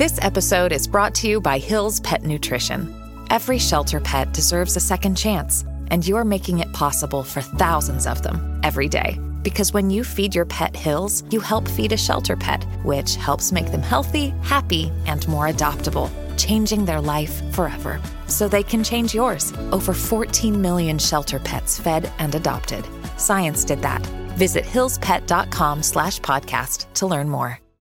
This episode is brought to you by Hill's Pet Nutrition. Every shelter pet deserves a second chance, and you're making it possible for thousands of them every day. Because when you feed your pet Hill's, you help feed a shelter pet, which helps make them healthy, happy, and more adoptable, changing their life forever. So they can change yours. Over 14 million shelter pets fed and adopted. Science did that. Visit hillspet.com/podcast to learn more.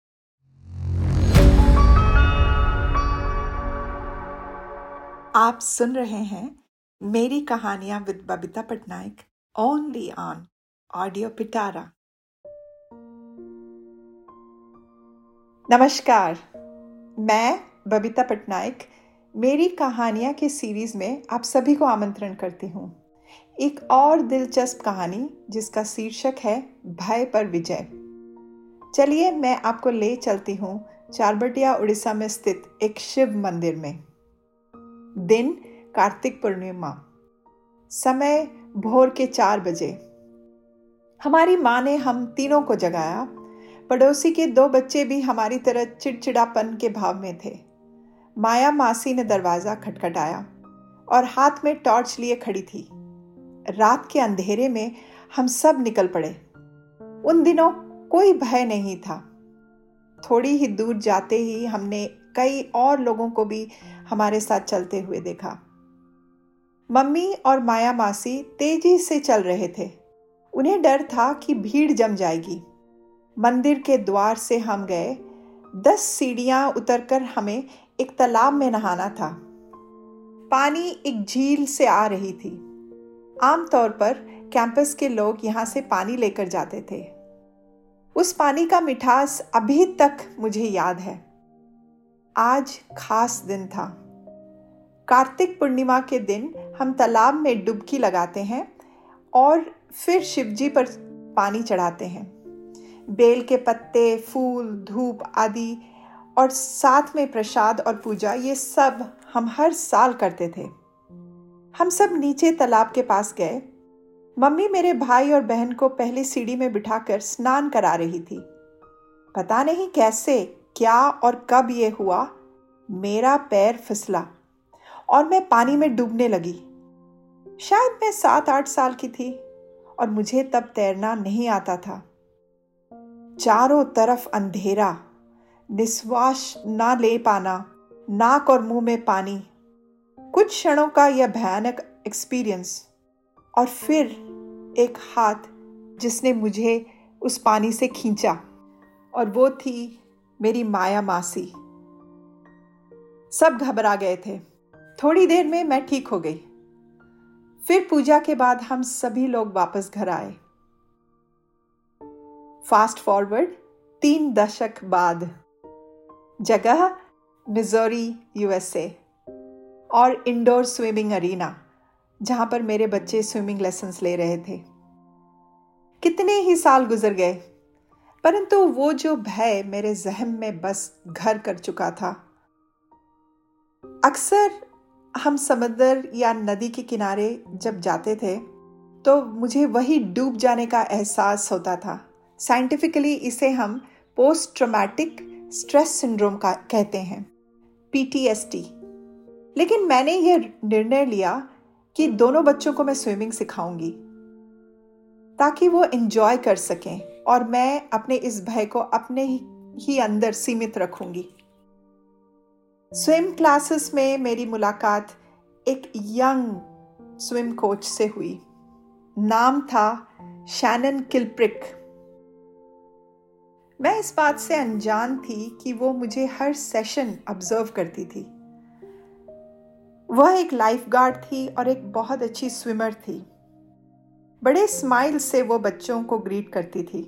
आप सुन रहे हैं मेरी कहानियां with Babita Patnaik only on Audio Pitara. नमस्कार, मैं बबीता पटनायक मेरी कहानियां के सीरीज में आप सभी को आमंत्रण करती हूँ। एक और दिलचस्प कहानी जिसका शीर्षक है भय पर विजय। चलिए मैं आपको ले चलती हूँ चारबटिया उड़ीसा में स्थित एक शिव मंदिर में। दिन कार्तिक पूर्णिमा, समय भोर के 4 बजे। हमारी माँ ने हम तीनों को जगाया। पड़ोसी के 2 बच्चे भी हमारी तरह चिड़चिड़ापन के भाव में थे। माया मासी ने दरवाजा खटखटाया और हाथ में टॉर्च लिए खड़ी थी। रात के अंधेरे में हम सब निकल पड़े। उन दिनों कोई भय नहीं था। थोड़ी ही दूर जाते ही हमने कई और लोगों को भी हमारे साथ चलते हुए देखा। मम्मी और माया मासी तेजी से चल रहे थे। उन्हें डर था कि भीड़ जम जाएगी। मंदिर के द्वार से हम गए। 10 सीढ़ियां उतरकर हमें एक तालाब में नहाना था। पानी एक झील से आ रही थी। आमतौर पर कैंपस के लोग यहाँ से पानी लेकर जाते थे। उस पानी का मिठास अभी तक मुझे याद है। आज खास दिन था। कार्तिक पूर्णिमा के दिन हम तालाब में डुबकी लगाते हैं और फिर शिवजी पर पानी चढ़ाते हैं। बेल के पत्ते, फूल, धूप आदि और साथ में प्रसाद और पूजा, ये सब हम हर साल करते थे। हम सब नीचे तालाब के पास गए। मम्मी मेरे भाई और बहन को पहली सीढ़ी में बिठाकर स्नान करा रही थी। पता नहीं कैसे, क्या और कब ये हुआ, मेरा पैर फिसला और मैं पानी में डूबने लगी। शायद मैं 7-8 साल की थी और मुझे तब तैरना नहीं आता था। चारों तरफ अंधेरा, निश्वास ना ले पाना, नाक और मुंह में पानी। कुछ क्षणों का यह भयानक एक्सपीरियंस और फिर एक हाथ जिसने मुझे उस पानी से खींचा, और वो थी मेरी माया मासी। सब घबरा गए थे। थोड़ी देर में मैं ठीक हो गई। फिर पूजा के बाद हम सभी लोग वापस घर आए। फास्ट फॉरवर्ड 3 दशक बाद, जगह मिजोरी, यूएसए, और इंडोर स्विमिंग अरीना जहां पर मेरे बच्चे स्विमिंग लेसन्स ले रहे थे। कितने ही साल गुजर गए, परंतु वो जो भय मेरे ज़हन में बस घर कर चुका था। अक्सर हम समुद्र या नदी के किनारे जब जाते थे तो मुझे वही डूब जाने का एहसास होता था। साइंटिफिकली इसे हम पोस्ट ट्रॉमेटिक स्ट्रेस सिंड्रोम का कहते हैं, PTSD। लेकिन मैंने यह निर्णय लिया कि दोनों बच्चों को मैं स्विमिंग सिखाऊंगी ताकि वो एंजॉय कर सकें, और मैं अपने इस भय को अपने ही अंदर सीमित रखूंगी। स्विम क्लासेस में मेरी मुलाकात एक यंग स्विम कोच से हुई। नाम था शैनन किल्प्रिक। मैं इस बात से अनजान थी कि वो मुझे हर सेशन ऑब्जर्व करती थी। वह एक लाइफ गार्ड थी और एक बहुत अच्छी स्विमर थी। बड़े स्माइल से वो बच्चों को ग्रीट करती थी।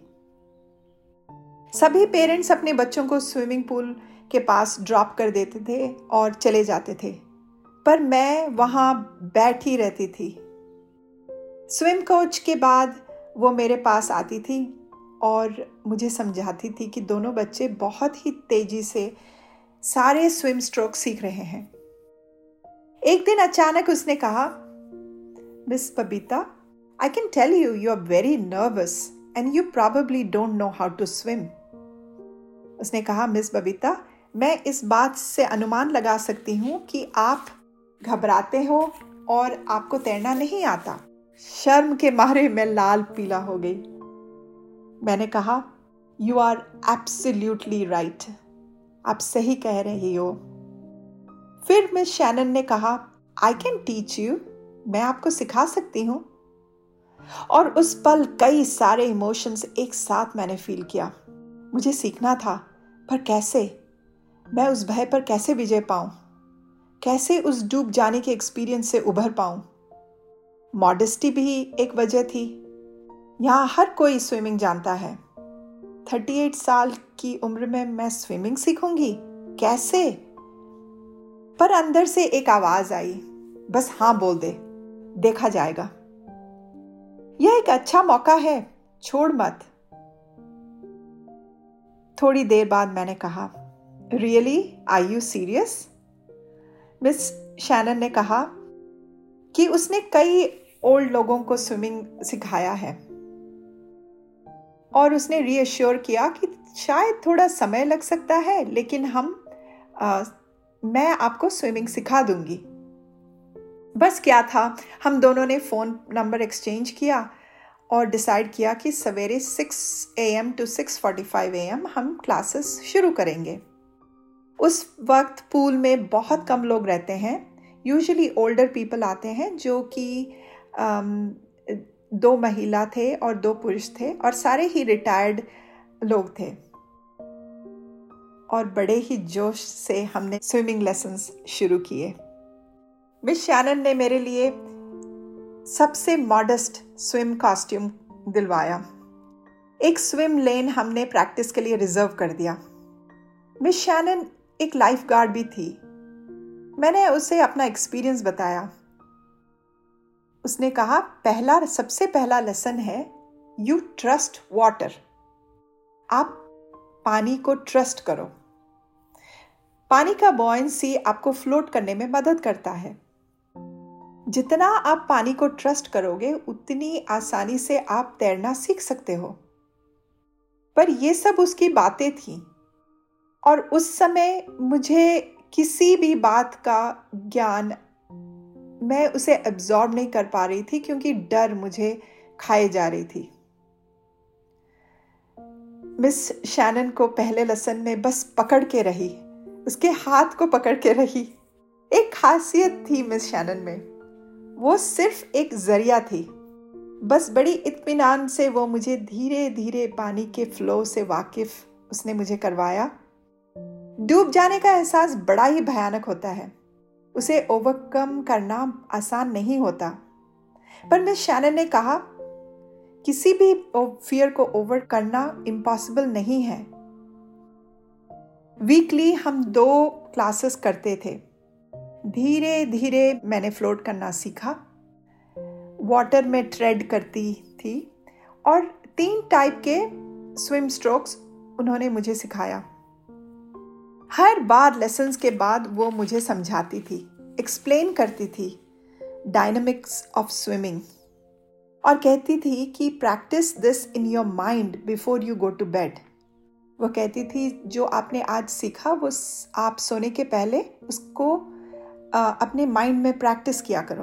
सभी पेरेंट्स अपने बच्चों को स्विमिंग पूल के पास ड्रॉप कर देते थे और चले जाते थे, पर मैं वहां बैठी रहती थी। स्विम कोच के बाद वो मेरे पास आती थी और मुझे समझाती थी कि दोनों बच्चे बहुत ही तेजी से सारे स्विम स्ट्रोक सीख रहे हैं। एक दिन अचानक उसने कहा, Miss Babita, I can tell you, you are very nervous and you probably don't know how to swim. उसने कहा, मिस बबीता, मैं इस बात से अनुमान लगा सकती हूँ कि आप घबराते हो और आपको तैरना नहीं आता। शर्म के मारे मैं लाल पीला हो गई। मैंने कहा, यू आर एब्सोल्युटली राइट, आप सही कह रही हो। फिर मिस शैनन ने कहा, आई कैन टीच यू, मैं आपको सिखा सकती हूँ। और उस पल कई सारे इमोशंस एक साथ मैंने फील किया। मुझे सीखना था, पर कैसे? मैं उस भय पर कैसे विजय पाऊं? कैसे उस डूब जाने के एक्सपीरियंस से उभर पाऊं? मॉडेस्टी भी एक वजह थी। यहाँ हर कोई स्विमिंग जानता है। 38 साल की उम्र में मैं स्विमिंग सीखूंगी? कैसे? पर अंदर से एक आवाज आई, बस हाँ बोल दे, देखा जाएगा। यह एक अच्छा मौका है, छोड़ मत। थोड़ी देर बाद मैंने कहा, really, are you serious? Miss Shannon ने कहा कि उसने कई ओल्ड लोगों को स्विमिंग सिखाया है और उसने रीअश्योर किया कि शायद थोड़ा समय लग सकता है, लेकिन मैं आपको स्विमिंग सिखा दूंगी। बस क्या था, हम दोनों ने फ़ोन नंबर एक्सचेंज किया और डिसाइड किया कि सवेरे 6 AM to 6:45 AM हम क्लासेस शुरू करेंगे। उस वक्त पूल में बहुत कम लोग रहते हैं। यूजुअली ओल्डर पीपल आते हैं, जो कि 2 महिला थे और 2 पुरुष थे और सारे ही रिटायर्ड लोग थे। और बड़े ही जोश से हमने स्विमिंग लेसन्स शुरू किए। मिस शैनन ने मेरे लिए सबसे मॉडेस्ट स्विम कॉस्ट्यूम दिलवाया। एक स्विम लेन हमने प्रैक्टिस के लिए रिजर्व कर दिया। मिस शैनन एक लाइफ गार्ड भी थी। मैंने उसे अपना एक्सपीरियंस बताया। उसने कहा, सबसे पहला लेसन है, यू ट्रस्ट वाटर। आप पानी को ट्रस्ट करो। पानी का बॉयंसी आपको फ्लोट करने में मदद करता है। जितना आप पानी को ट्रस्ट करोगे, उतनी आसानी से आप तैरना सीख सकते हो। पर ये सब उसकी बातें थी और उस समय मुझे किसी भी बात का ज्ञान, मैं उसे एब्जॉर्ब नहीं कर पा रही थी, क्योंकि डर मुझे खाए जा रही थी। मिस शैनन को पहले लेसन में बस पकड़ के रही, उसके हाथ को पकड़ के रही। एक खासियत थी मिस शैनन में, वो सिर्फ एक जरिया थी। बस बड़ी इत्मीनान से वो मुझे धीरे धीरे पानी के फ्लो से वाकिफ उसने मुझे करवाया। डूब जाने का एहसास बड़ा ही भयानक होता है, उसे ओवरकम करना आसान नहीं होता। पर मिस शैनन ने कहा, किसी भी फियर को ओवर करना इम्पॉसिबल नहीं है। वीकली हम 2 क्लासेस करते थे। धीरे धीरे मैंने फ्लोट करना सीखा, वाटर में ट्रेड करती थी और 3 टाइप के स्विम स्ट्रोक्स उन्होंने मुझे सिखाया। हर बार लेसन्स के बाद वो मुझे समझाती थी, एक्सप्लेन करती थी डायनामिक्स ऑफ स्विमिंग और कहती थी कि practise this in your mind before you go to bed. वो कहती थी, जो आपने आज सीखा वो आप सोने के पहले उसको अपने माइंड में प्रैक्टिस किया करो।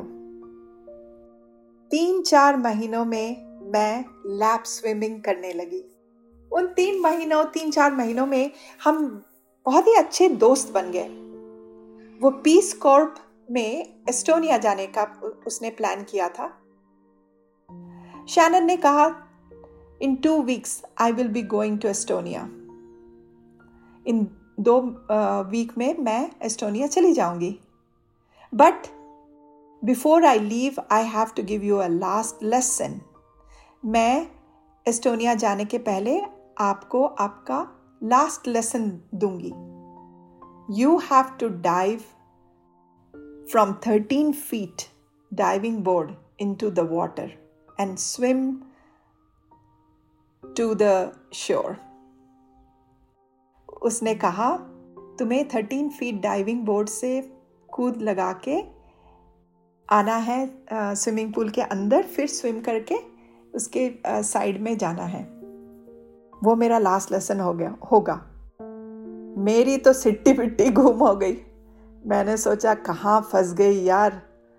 3-4 महीनों में मैं लैप स्विमिंग करने लगी। उन 3-4 महीनों में हम बहुत ही अच्छे दोस्त बन गए। वो पीस कॉर्प में एस्टोनिया जाने का उसने प्लान किया था। शैनन ने कहा, in 2 weeks I will be going to Estonia. इन 2 वीक में मैं एस्टोनिया चली जाऊंगी। But before I leave I have to give you a last lesson. मैं एस्टोनिया जाने के पहले आपको आपका लास्ट लेसन दूंगी। You have to dive from 13 feet diving board into the water and swim to the shore. उसने कहा, तुम्हें 13 feet डाइविंग बोर्ड से कूद लगा के आना है स्विमिंग पूल के अंदर, फिर स्विम करके उसके साइड में जाना है। वो मेरा लास्ट लेसन होगा। मेरी तो सिट्टी पिट्टी गुम हो गई। मैंने सोचा कहाँ फंस गई यार।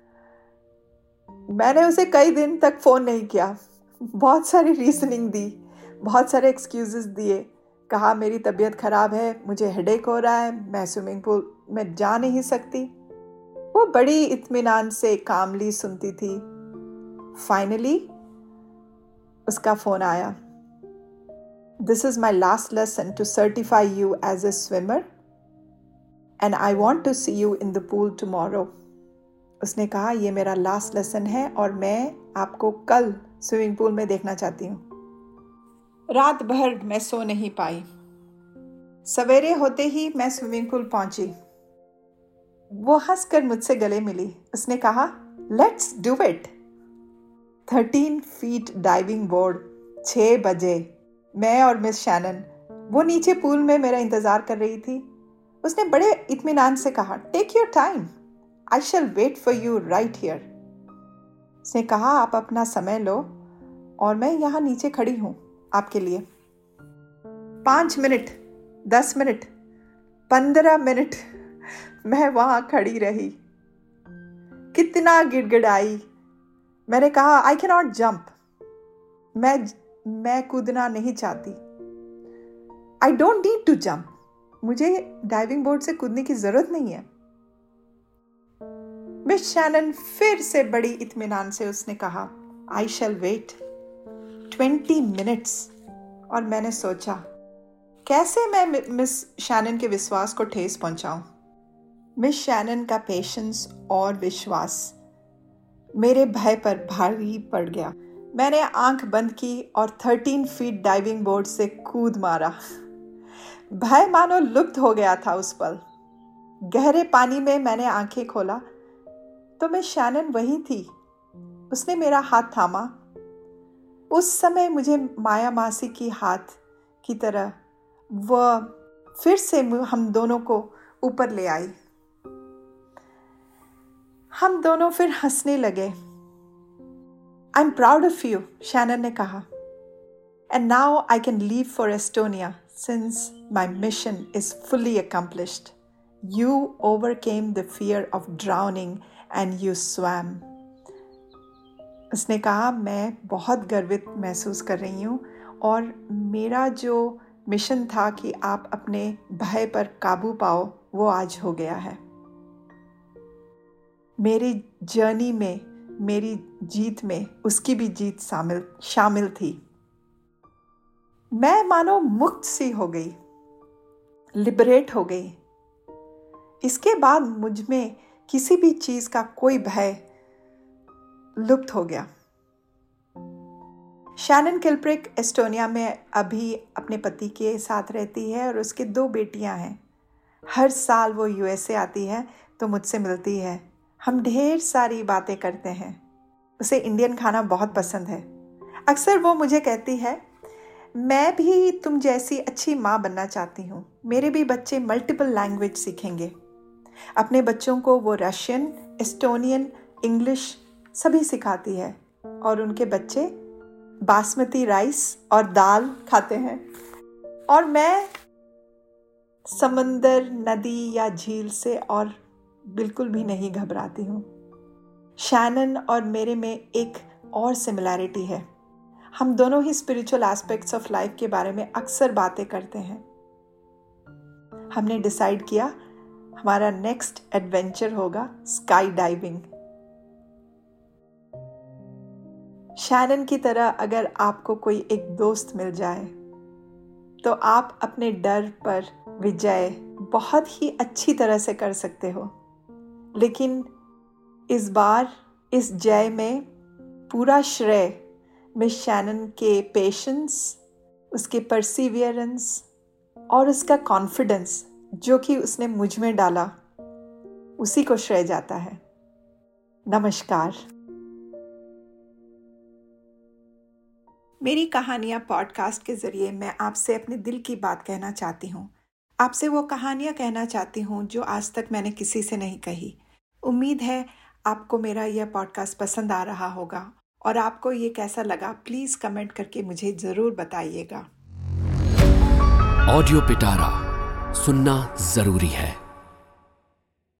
मैंने उसे कई दिन तक फ़ोन नहीं किया, बहुत सारी रीजनिंग दी, बहुत सारे एक्सक्यूजेस दिए, कहा मेरी तबीयत ख़राब है, मुझे हेडेक हो रहा है, मैं स्विमिंग पूल में जा नहीं सकती। वो बड़ी इत्मीनान से कामली सुनती थी। फाइनली उसका फ़ोन आया। This is my last lesson to certify you as a swimmer and I want to see you in the pool tomorrow. उसने कहा ये मेरा लास्ट लेसन है और मैं आपको कल स्विमिंग पूल में देखना चाहती हूँ। रात भर मैं सो नहीं पाई। सवेरे होते ही मैं स्विमिंग पूल पहुंची। वो हंसकर मुझसे गले मिली। उसने कहा let's do it. 13 feet diving board, 6 बजे। मैं और मिस शैनन वो नीचे पूल में मेरा इंतज़ार कर रही थी। उसने बड़े इत्मीनान से कहा take your time, I shall wait for you right here. उसने कहा आप अपना समय लो और मैं यहाँ नीचे खड़ी हूँ आपके लिए। 5 मिनट, 10 मिनट, 15 मिनट मैं वहाँ खड़ी रही। कितना गिड़गिड़ाई। मैंने कहा आई कैन नॉट जंप, मैं कूदना नहीं चाहती। I don't need to jump, मुझे डाइविंग बोर्ड से कूदने की जरूरत नहीं है। मिस शैनन फिर से बड़ी इत्मीनान से उसने कहा आई शैल वेट 20 मिनट्स। और मैंने सोचा कैसे मैं मिस शैनन के विश्वास को ठेस पहुंचाऊं। मिस शैनन का पेशेंस और विश्वास मेरे भय पर भारी पड़ गया। मैंने आंख बंद की और 13 फीट डाइविंग बोर्ड से कूद मारा। भय मानो लुप्त हो गया था उस पल। गहरे पानी में मैंने आंखें खोला तो मैं शैनन वही थी। उसने मेरा हाथ थामा। उस समय मुझे माया मासी की हाथ की तरह वह फिर से हम दोनों को ऊपर ले आई। हम दोनों फिर हंसने लगे। I'm proud of you, Shannon ने कहा. And now I can leave for Estonia since my mission is fully accomplished. You overcame the fear of drowning and you swam. उसने कहा मैं बहुत गर्वित महसूस कर रही हूँ और मेरा जो मिशन था कि आप अपने भय पर काबू पाओ वो आज हो गया है। मेरी जर्नी में, मेरी जीत में उसकी भी जीत शामिल थी। मैं मानो मुक्त सी हो गई, लिबरेट हो गई। इसके बाद मुझ में किसी भी चीज का कोई भय लुप्त हो गया। शैनन किल्प्रिक एस्टोनिया में अभी अपने पति के साथ रहती है और उसके 2 बेटियां हैं। हर साल वो यूएसए आती है तो मुझसे मिलती है। हम ढेर सारी बातें करते हैं। उसे इंडियन खाना बहुत पसंद है। अक्सर वो मुझे कहती है मैं भी तुम जैसी अच्छी माँ बनना चाहती हूँ। मेरे भी बच्चे मल्टीपल लैंग्वेज सीखेंगे। अपने बच्चों को वो रशियन, एस्टोनियन, इंग्लिश सभी सिखाती है और उनके बच्चे बासमती राइस और दाल खाते हैं। और मैं समंदर, नदी या झील से और बिल्कुल भी नहीं घबराती हूँ। शैनन और मेरे में एक और सिमिलैरिटी है। हम दोनों ही स्पिरिचुअल एस्पेक्ट्स ऑफ लाइफ के बारे में अक्सर बातें करते हैं। हमने डिसाइड किया हमारा नेक्स्ट एडवेंचर होगा स्काई डाइविंग। शैनन की तरह अगर आपको कोई एक दोस्त मिल जाए तो आप अपने डर पर विजय बहुत ही अच्छी तरह से कर सकते हो। लेकिन इस बार इस जय में पूरा श्रेय मिस शैनन के पेशेंस, उसके परसिवियरेंस और उसका कॉन्फिडेंस जो कि उसने मुझ में डाला, उसी को श्रेय जाता है। नमस्कार। मेरी कहानियाँ पॉडकास्ट के जरिए मैं आपसे अपने दिल की बात कहना चाहती हूँ। आपसे वो कहानियाँ कहना चाहती हूँ जो आज तक मैंने किसी से नहीं कही। उम्मीद है आपको मेरा यह पॉडकास्ट पसंद आ रहा होगा और आपको ये कैसा लगा प्लीज़ कमेंट करके मुझे ज़रूर बताइएगा। ऑडियो पिटारा सुनना जरूरी है।